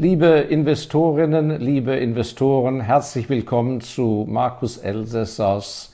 Liebe Investorinnen, liebe Investoren, herzlich willkommen zu Markus Elsässers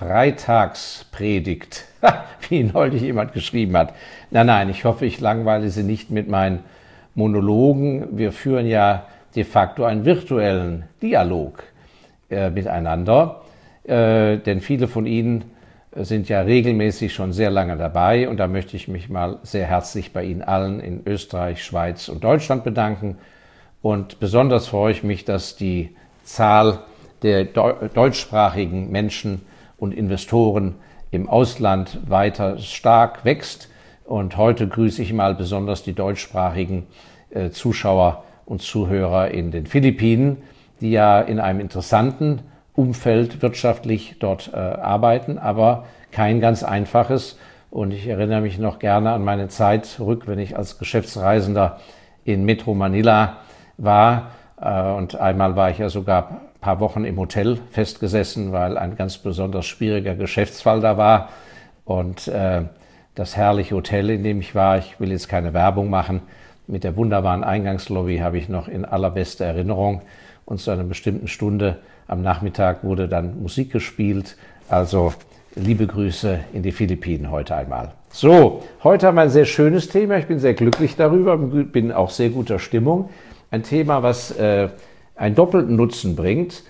Freitagspredigt, wie neulich jemand geschrieben hat. Nein, ich hoffe, ich langweile Sie nicht mit meinen Monologen. Wir führen ja de facto einen virtuellen Dialog miteinander, denn viele von Ihnen sind ja regelmäßig schon sehr lange dabei und da möchte ich mich mal sehr herzlich bei Ihnen allen in Österreich, Schweiz und Deutschland bedanken. Und besonders freue ich mich, dass die Zahl der deutschsprachigen Menschen und Investoren im Ausland weiter stark wächst. Und heute grüße ich mal besonders die deutschsprachigen Zuschauer und Zuhörer in den Philippinen, die ja in einem interessanten Umfeld wirtschaftlich dort arbeiten, aber kein ganz einfaches. Und ich erinnere mich noch gerne an meine Zeit zurück, wenn ich als Geschäftsreisender in Metro Manila war. Und einmal war ich ja sogar ein paar Wochen im Hotel festgesessen, weil ein ganz besonders schwieriger Geschäftsfall da war. Und das herrliche Hotel, in dem ich war, ich will jetzt keine Werbung machen, mit der wunderbaren Eingangslobby habe ich noch in allerbester Erinnerung. Und zu einer bestimmten Stunde am Nachmittag wurde dann Musik gespielt. Also liebe Grüße in die Philippinen heute einmal. So, heute haben wir ein sehr schönes Thema. Ich bin sehr glücklich darüber, bin auch sehr guter Stimmung. Ein Thema, was einen doppelten Nutzen bringt,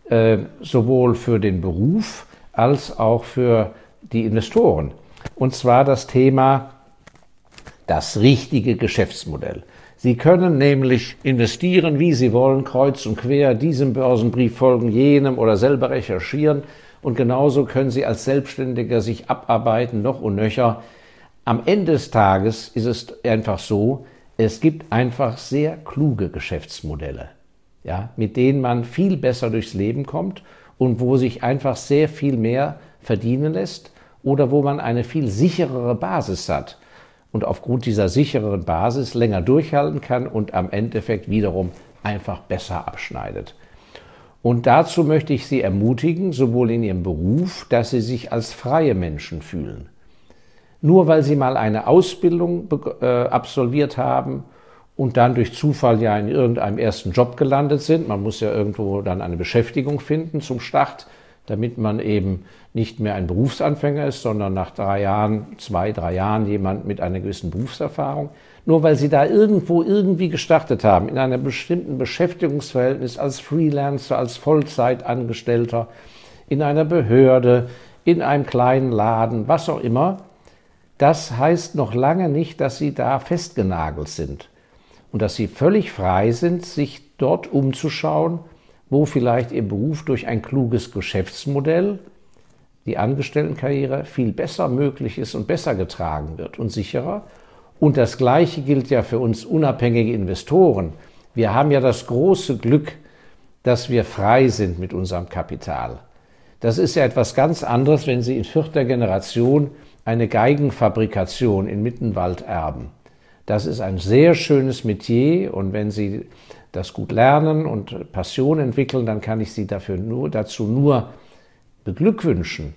sowohl für den Beruf als auch für die Investoren. Und zwar das Thema das richtige Geschäftsmodell. Sie können nämlich investieren, wie Sie wollen, kreuz und quer, diesem Börsenbrief folgen, jenem oder selber recherchieren. Und genauso können Sie als Selbstständiger sich abarbeiten, noch und nöcher. Am Ende des Tages ist es einfach so, es gibt einfach sehr kluge Geschäftsmodelle, ja, mit denen man viel besser durchs Leben kommt und wo sich einfach sehr viel mehr verdienen lässt oder wo man eine viel sicherere Basis hat und aufgrund dieser sichereren Basis länger durchhalten kann und am Endeffekt wiederum einfach besser abschneidet. Und dazu möchte ich Sie ermutigen, sowohl in Ihrem Beruf, dass Sie sich als freie Menschen fühlen. Nur weil Sie mal eine Ausbildung absolviert haben und dann durch Zufall ja in irgendeinem ersten Job gelandet sind, man muss ja irgendwo dann eine Beschäftigung finden zum Start, damit man eben nicht mehr ein Berufsanfänger ist, sondern nach 3 Jahren, 2, 3 Jahren jemand mit einer gewissen Berufserfahrung. Nur weil Sie da irgendwo irgendwie gestartet haben, in einem bestimmten Beschäftigungsverhältnis als Freelancer, als Vollzeitangestellter, in einer Behörde, in einem kleinen Laden, was auch immer, das heißt noch lange nicht, dass Sie da festgenagelt sind und dass Sie völlig frei sind, sich dort umzuschauen, wo vielleicht Ihr Beruf durch ein kluges Geschäftsmodell, die Angestelltenkarriere, viel besser möglich ist und besser getragen wird und sicherer. Und das Gleiche gilt ja für uns unabhängige Investoren. Wir haben ja das große Glück, dass wir frei sind mit unserem Kapital. Das ist ja etwas ganz anderes, wenn Sie in 4. Generation eine Geigenfabrikation in Mittenwald erben. Das ist ein sehr schönes Metier und wenn Sie das gut lernen und Passion entwickeln, dann kann ich Sie dazu nur beglückwünschen.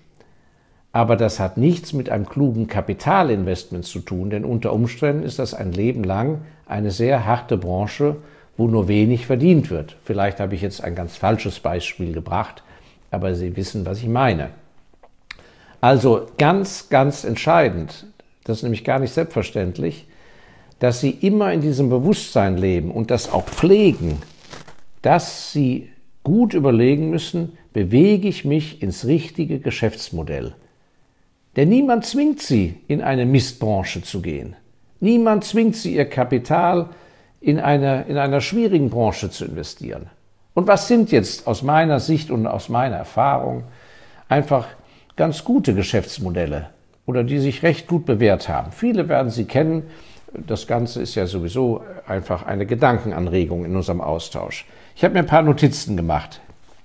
Aber das hat nichts mit einem klugen Kapitalinvestment zu tun, denn unter Umständen ist das ein Leben lang eine sehr harte Branche, wo nur wenig verdient wird. Vielleicht habe ich jetzt ein ganz falsches Beispiel gebracht, aber Sie wissen, was ich meine. Also ganz, ganz entscheidend, das ist nämlich gar nicht selbstverständlich, dass Sie immer in diesem Bewusstsein leben und das auch pflegen, dass Sie gut überlegen müssen, bewege ich mich ins richtige Geschäftsmodell. Denn niemand zwingt Sie, in eine Mistbranche zu gehen. Niemand zwingt Sie, Ihr Kapital in einer schwierigen Branche zu investieren. Und was sind jetzt aus meiner Sicht und aus meiner Erfahrung einfach ganz gute Geschäftsmodelle oder die sich recht gut bewährt haben? Viele werden Sie kennen. Das Ganze ist ja sowieso einfach eine Gedankenanregung in unserem Austausch. Ich habe mir ein paar Notizen gemacht.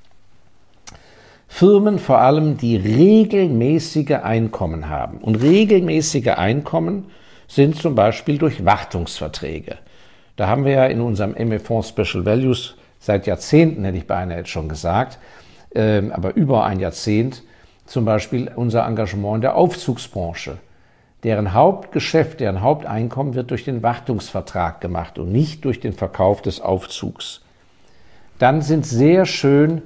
Firmen vor allem, die regelmäßige Einkommen haben. Und regelmäßige Einkommen sind zum Beispiel durch Wartungsverträge. Da haben wir ja in unserem ME-Fonds Special Values seit Jahrzehnten, hätte ich beinahe jetzt schon gesagt, aber über ein Jahrzehnt, zum Beispiel unser Engagement in der Aufzugsbranche. Deren Hauptgeschäft, deren Haupteinkommen wird durch den Wartungsvertrag gemacht und nicht durch den Verkauf des Aufzugs. Dann sind sehr schön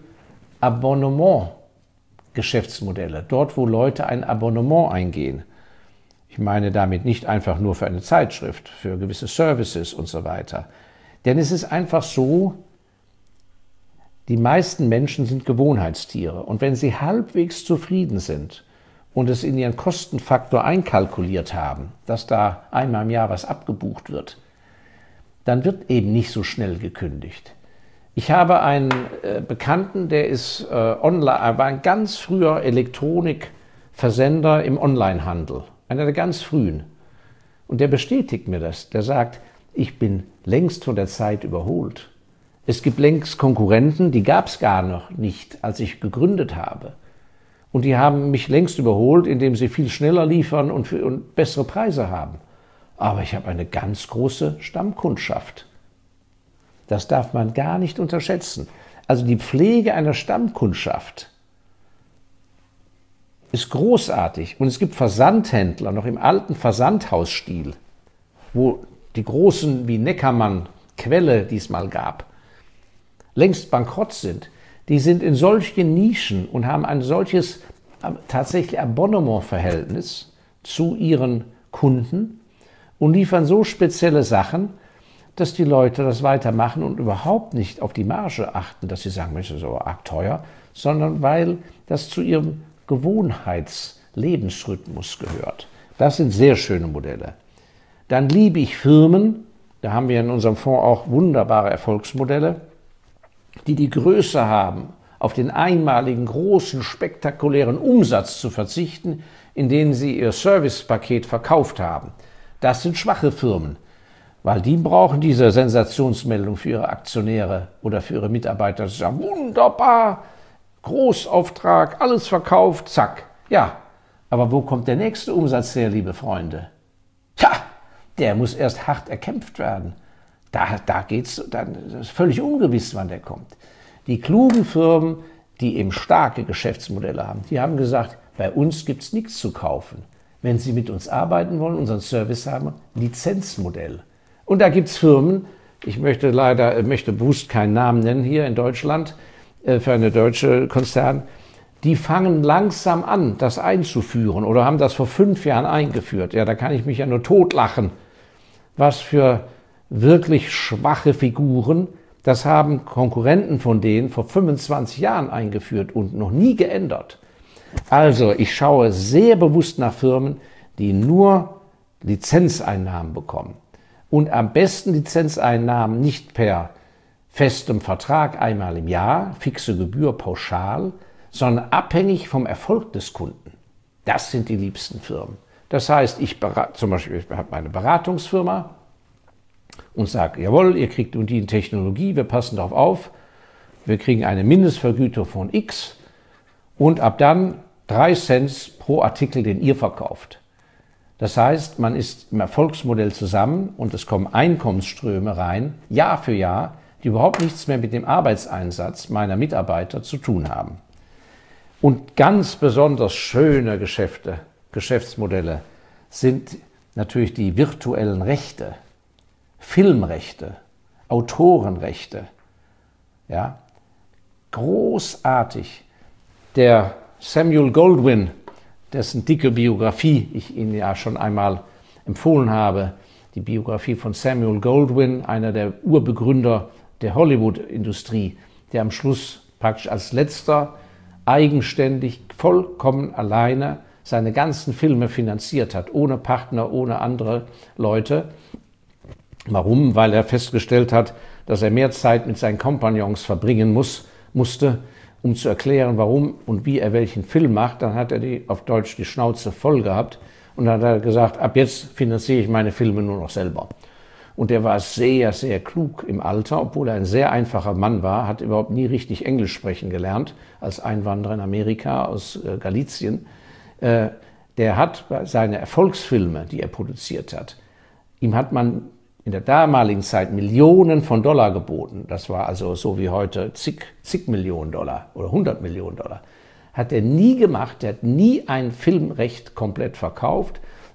Abonnement-Geschäftsmodelle, dort wo Leute ein Abonnement eingehen. Ich meine damit nicht einfach nur für eine Zeitschrift, für gewisse Services und so weiter. Denn es ist einfach so, die meisten Menschen sind Gewohnheitstiere. Und wenn sie halbwegs zufrieden sind und es in ihren Kostenfaktor einkalkuliert haben, dass da einmal im Jahr was abgebucht wird, dann wird eben nicht so schnell gekündigt. Ich habe einen Bekannten, der ist online, war ein ganz früher Elektronikversender im Onlinehandel, einer der ganz frühen. Und der bestätigt mir das. Der sagt, ich bin längst von der Zeit überholt. Es gibt längst Konkurrenten, die gab es gar noch nicht, als ich gegründet habe. Und die haben mich längst überholt, indem sie viel schneller liefern und bessere Preise haben. Aber ich habe eine ganz große Stammkundschaft. Das darf man gar nicht unterschätzen. Also die Pflege einer Stammkundschaft ist großartig. Und es gibt Versandhändler, noch im alten Versandhausstil, wo die großen wie Neckermann, Quelle, die es mal gab, längst bankrott sind. Die sind in solchen Nischen und haben ein solches tatsächlich Abonnementverhältnis zu ihren Kunden und liefern so spezielle Sachen, dass die Leute das weitermachen und überhaupt nicht auf die Marge achten, dass sie sagen, das ist so arg teuer, sondern weil das zu ihrem Gewohnheitslebensrhythmus gehört. Das sind sehr schöne Modelle. Dann liebe ich Firmen, da haben wir in unserem Fonds auch wunderbare Erfolgsmodelle, die Größe haben, auf den einmaligen, großen, spektakulären Umsatz zu verzichten, in denen sie ihr Servicepaket verkauft haben. Das sind schwache Firmen, weil die brauchen diese Sensationsmeldung für ihre Aktionäre oder für ihre Mitarbeiter. Sie sagen, wunderbar, Großauftrag, alles verkauft, zack. Ja, aber wo kommt der nächste Umsatz her, liebe Freunde? Tja, der muss erst hart erkämpft werden. Da geht's, das ist völlig ungewiss, wann der kommt. Die klugen Firmen, die eben starke Geschäftsmodelle haben, die haben gesagt, bei uns gibt's nichts zu kaufen. Wenn Sie mit uns arbeiten wollen, unseren Service haben, Lizenzmodell. Und da gibt's Firmen, ich möchte bewusst keinen Namen nennen hier in Deutschland, für eine deutsche Konzern, die fangen langsam an, das einzuführen oder haben das vor 5 Jahren eingeführt. Ja, da kann ich mich ja nur totlachen. Was für wirklich schwache Figuren, das haben Konkurrenten von denen vor 25 Jahren eingeführt und noch nie geändert. Also ich schaue sehr bewusst nach Firmen, die nur Lizenzeinnahmen bekommen. Und am besten Lizenzeinnahmen nicht per festem Vertrag einmal im Jahr, fixe Gebühr pauschal, sondern abhängig vom Erfolg des Kunden. Das sind die liebsten Firmen. Das heißt, ich habe meine Beratungsfirma, und sage, jawohl, ihr kriegt die Technologie, wir passen darauf auf, wir kriegen eine Mindestvergütung von X und ab dann 3 Cent pro Artikel, den ihr verkauft. Das heißt, man ist im Erfolgsmodell zusammen und es kommen Einkommensströme rein, Jahr für Jahr, die überhaupt nichts mehr mit dem Arbeitseinsatz meiner Mitarbeiter zu tun haben. Und ganz besonders schöne Geschäftsmodelle sind natürlich die virtuellen Rechte. Filmrechte, Autorenrechte, ja, großartig. Der Samuel Goldwyn, dessen dicke Biografie ich Ihnen ja schon einmal empfohlen habe, die Biografie von Samuel Goldwyn, einer der Urbegründer der Hollywood-Industrie, der am Schluss praktisch als letzter eigenständig, vollkommen alleine seine ganzen Filme finanziert hat, ohne Partner, ohne andere Leute. Warum? Weil er festgestellt hat, dass er mehr Zeit mit seinen Kompagnons verbringen musste, um zu erklären, warum und wie er welchen Film macht. Dann hat er auf Deutsch die Schnauze voll gehabt und dann hat er gesagt, ab jetzt finanziere ich meine Filme nur noch selber. Und er war sehr, sehr klug im Alter, obwohl er ein sehr einfacher Mann war, hat überhaupt nie richtig Englisch sprechen gelernt, als Einwanderer in Amerika aus Galizien. Der hat seine Erfolgsfilme, die er produziert hat, ihm hat man in der damaligen Zeit Millionen von Dollar geboten. Das war also so wie heute zig Millionen Dollar oder 100 Millionen Dollar. Hat er nie gemacht, er hat nie ein Filmrecht komplett verkauft,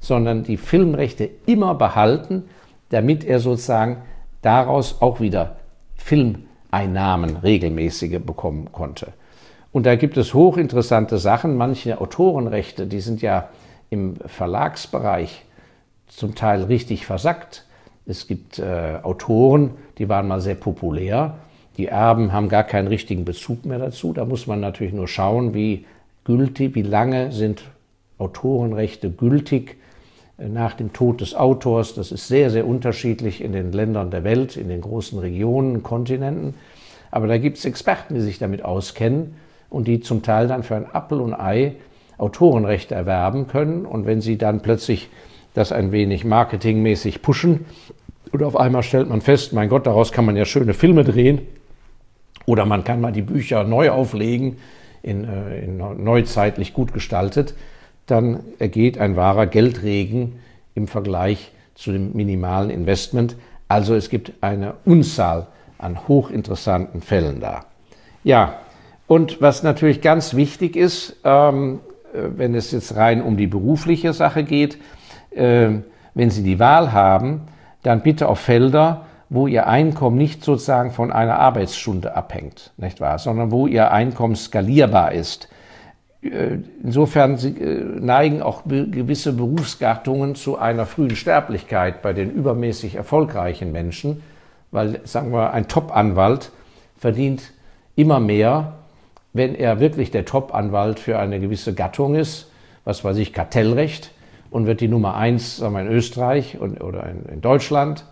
sondern die Filmrechte immer behalten, damit er sozusagen daraus auch wieder Filmeinnahmen regelmäßige bekommen konnte. Und da gibt es hochinteressante Sachen. Manche Autorenrechte, die sind ja im Verlagsbereich zum Teil richtig versackt. Es gibt Autoren, die waren mal sehr populär. Die Erben haben gar keinen richtigen Bezug mehr dazu. Da muss man natürlich nur schauen, wie lange sind Autorenrechte gültig nach dem Tod des Autors. Das ist sehr, sehr unterschiedlich in den Ländern der Welt, in den großen Regionen, Kontinenten. Aber da gibt es Experten, die sich damit auskennen und die zum Teil dann für ein Apfel und Ei Autorenrechte erwerben können. Und wenn sie dann plötzlich das ein wenig marketingmäßig pushen und auf einmal stellt man fest, mein Gott, daraus kann man ja schöne Filme drehen oder man kann mal die Bücher neu auflegen, in neuzeitlich gut gestaltet, dann ergeht ein wahrer Geldregen im Vergleich zu dem minimalen Investment. Also es gibt eine Unzahl an hochinteressanten Fällen da. Ja, und was natürlich ganz wichtig ist, wenn es jetzt rein um die berufliche Sache geht, wenn Sie die Wahl haben, dann bitte auf Felder, wo Ihr Einkommen nicht sozusagen von einer Arbeitsstunde abhängt, nicht wahr, sondern wo Ihr Einkommen skalierbar ist. Insofern neigen auch gewisse Berufsgattungen zu einer frühen Sterblichkeit bei den übermäßig erfolgreichen Menschen, weil, sagen wir, ein Top-Anwalt verdient immer mehr, wenn er wirklich der Top-Anwalt für eine gewisse Gattung ist, was weiß ich, Kartellrecht, und wird die Nummer 1, sagen wir, in Österreich oder in Deutschland,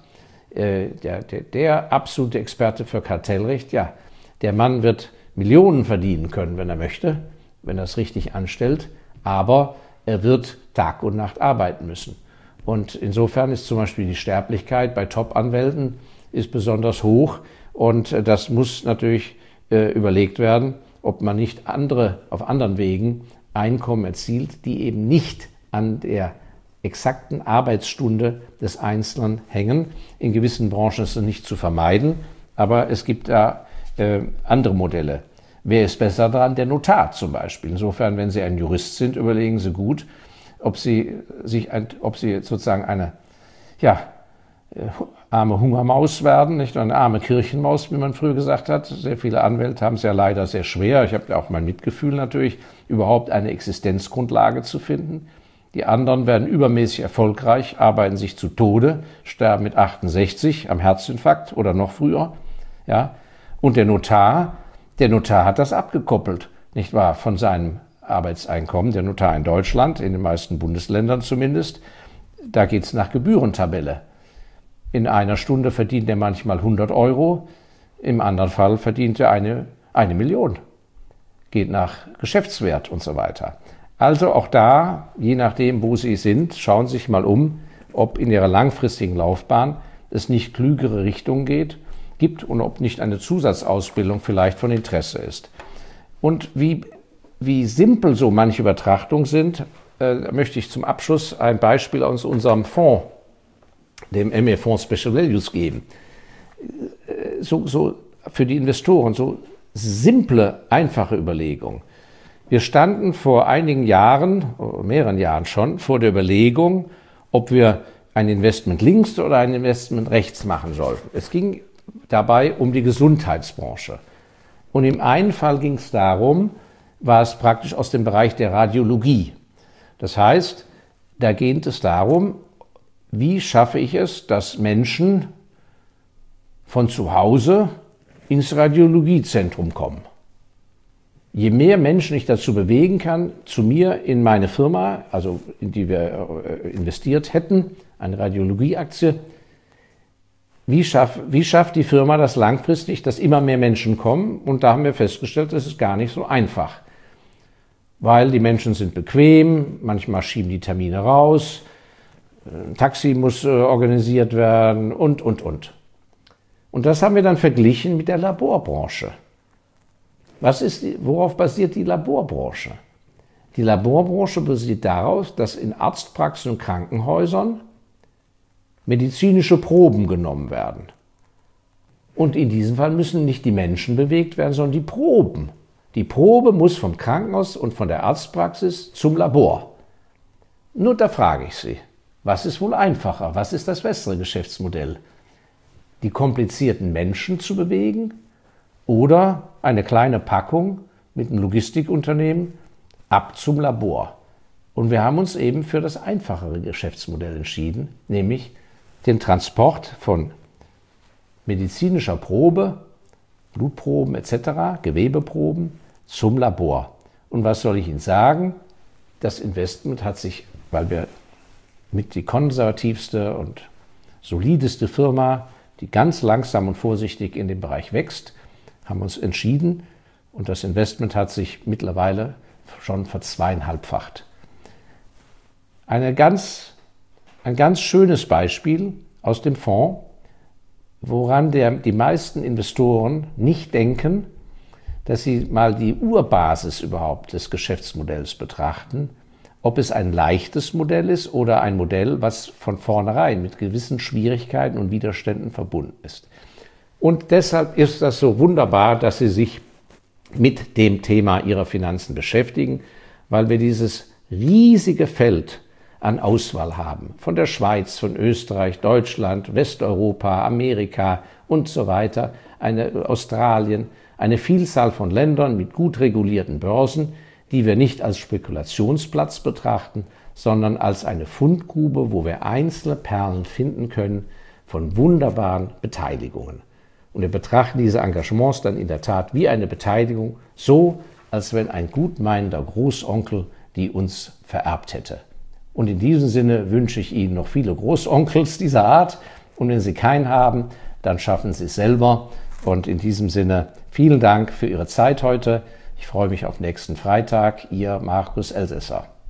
der absolute Experte für Kartellrecht, ja, der Mann wird Millionen verdienen können, wenn er möchte, wenn er es richtig anstellt, aber er wird Tag und Nacht arbeiten müssen. Und insofern ist zum Beispiel die Sterblichkeit bei Top-Anwälten ist besonders hoch und das muss natürlich überlegt werden, ob man nicht auf anderen Wegen Einkommen erzielt, die eben nicht an der exakten Arbeitsstunde des Einzelnen hängen. In gewissen Branchen ist es nicht zu vermeiden, aber es gibt da andere Modelle. Wer ist besser dran? Der Notar zum Beispiel. Insofern, wenn Sie ein Jurist sind, überlegen Sie gut, ob Sie sozusagen eine arme Hungermaus werden, nicht eine arme Kirchenmaus, wie man früher gesagt hat. Sehr viele Anwälte haben es ja leider sehr schwer. Ich habe ja auch mein Mitgefühl natürlich, überhaupt eine Existenzgrundlage zu finden. Die anderen werden übermäßig erfolgreich, arbeiten sich zu Tode, sterben mit 68 am Herzinfarkt oder noch früher. Ja? Und der Notar hat das abgekoppelt, nicht wahr, von seinem Arbeitseinkommen. Der Notar in Deutschland, in den meisten Bundesländern zumindest, da geht es nach Gebührentabelle. In einer Stunde verdient er manchmal 100 Euro, im anderen Fall verdient er eine Million. Geht nach Geschäftswert und so weiter. Also auch da, je nachdem, wo Sie sind, schauen Sie sich mal um, ob in Ihrer langfristigen Laufbahn es nicht klügere Richtungen gibt und ob nicht eine Zusatzausbildung vielleicht von Interesse ist. Und wie simpel so manche Übertrachtungen sind, möchte ich zum Abschluss ein Beispiel aus unserem Fonds, dem ME-Fonds Special Values, geben. So für die Investoren, so simple, einfache Überlegung. Wir standen vor einigen Jahren, mehreren Jahren schon, vor der Überlegung, ob wir ein Investment links oder ein Investment rechts machen sollten. Es ging dabei um die Gesundheitsbranche. Und im einen Fall ging es darum, war es praktisch aus dem Bereich der Radiologie. Das heißt, da geht es darum, wie schaffe ich es, dass Menschen von zu Hause ins Radiologiezentrum kommen. Je mehr Menschen ich dazu bewegen kann, zu mir in meine Firma, also in die wir investiert hätten, eine Radiologieaktie, wie schafft die Firma das langfristig, dass immer mehr Menschen kommen? Und da haben wir festgestellt, das ist gar nicht so einfach. Weil die Menschen sind bequem, manchmal schieben die Termine raus, ein Taxi muss organisiert werden und. Und das haben wir dann verglichen mit der Laborbranche. Worauf basiert die Laborbranche? Die Laborbranche basiert darauf, dass in Arztpraxen und Krankenhäusern medizinische Proben genommen werden. Und in diesem Fall müssen nicht die Menschen bewegt werden, sondern die Proben. Die Probe muss vom Krankenhaus und von der Arztpraxis zum Labor. Nur da frage ich Sie, was ist wohl einfacher? Was ist das bessere Geschäftsmodell? Die komplizierten Menschen zu bewegen oder eine kleine Packung mit einem Logistikunternehmen ab zum Labor? Und wir haben uns eben für das einfachere Geschäftsmodell entschieden, nämlich den Transport von medizinischer Probe, Blutproben etc., Gewebeproben zum Labor. Und was soll ich Ihnen sagen? Das Investment hat sich, weil wir mit die konservativste und solideste Firma, die ganz langsam und vorsichtig in dem Bereich wächst, haben uns entschieden und das Investment hat sich mittlerweile schon verzweieinhalbfacht. Ein ganz schönes Beispiel aus dem Fonds, woran die meisten Investoren nicht denken, dass sie mal die Urbasis überhaupt des Geschäftsmodells betrachten, ob es ein leichtes Modell ist oder ein Modell, was von vornherein mit gewissen Schwierigkeiten und Widerständen verbunden ist. Und deshalb ist das so wunderbar, dass Sie sich mit dem Thema Ihrer Finanzen beschäftigen, weil wir dieses riesige Feld an Auswahl haben. Von der Schweiz, von Österreich, Deutschland, Westeuropa, Amerika und so weiter, Australien, eine Vielzahl von Ländern mit gut regulierten Börsen, die wir nicht als Spekulationsplatz betrachten, sondern als eine Fundgrube, wo wir einzelne Perlen finden können von wunderbaren Beteiligungen. Und wir betrachten diese Engagements dann in der Tat wie eine Beteiligung, so als wenn ein gutmeinender Großonkel die uns vererbt hätte. Und in diesem Sinne wünsche ich Ihnen noch viele Großonkels dieser Art. Und wenn Sie keinen haben, dann schaffen Sie es selber. Und in diesem Sinne vielen Dank für Ihre Zeit heute. Ich freue mich auf nächsten Freitag. Ihr Markus Elsässer.